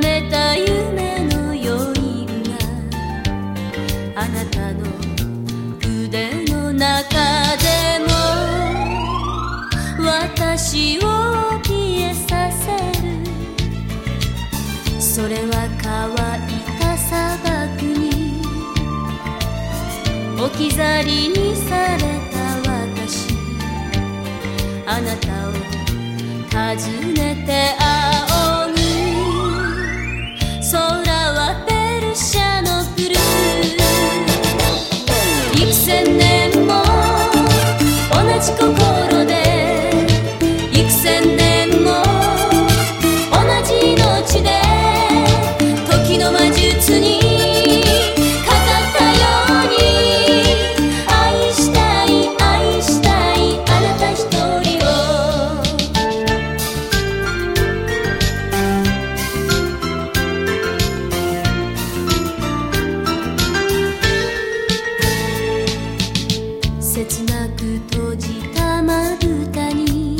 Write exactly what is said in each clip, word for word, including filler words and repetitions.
れた夢の余韻があなたの腕の中でも私を怯えさせる。それは乾いた砂漠に置き去りにされた私、あなたを訪ねて仰ぐ。空はペルシャのブルー。幾千年も同じ心で、幾千年も同じ命で、時の魔術にかかったように、愛したい愛したいあなた一人を。切なく閉じたまぶたに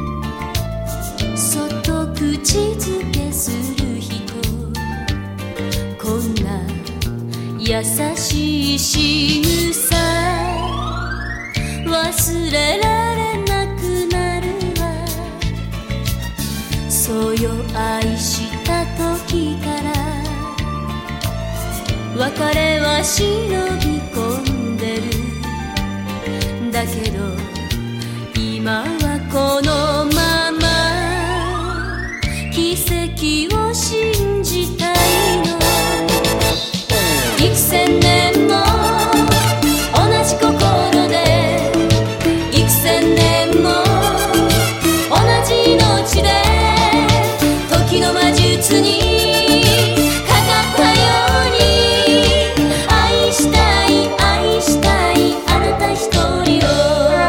そっと口づけする人、こんな優しい仕草忘れられなくなるわ。そうよ愛した時から別れは忍び込んでる。だけど今はこのまま奇跡を信じたいの。幾千年も同じ心で、幾千年も同じ命で、時の魔術にかかったように、愛したい愛したいあなた一人を。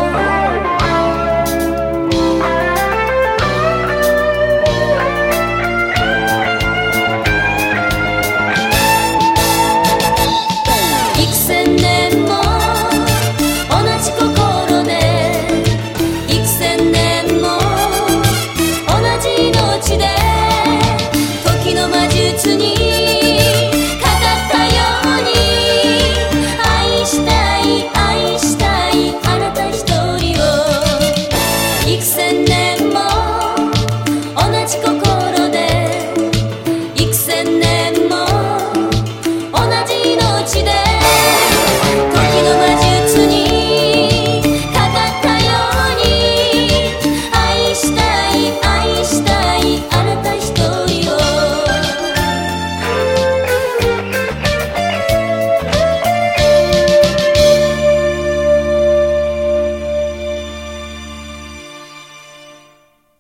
幾千年も同じ心で、幾千年も同じ命で、時の魔術にかかったように、愛したい愛したいあなた一人を。幾千